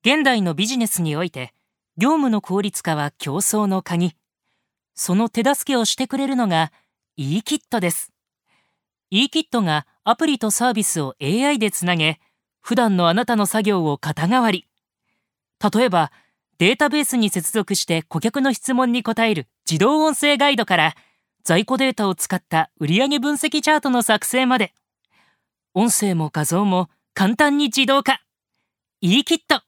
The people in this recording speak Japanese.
現代のビジネスにおいて、業務の効率化は競争の鍵。その手助けをしてくれるのが eKit です。eKit がアプリとサービスを AI でつなげ、普段のあなたの作業を肩代わり。例えば、データベースに接続して顧客の質問に答える自動音声ガイドから、在庫データを使った売上分析チャートの作成まで、音声も画像も簡単に自動化。eKit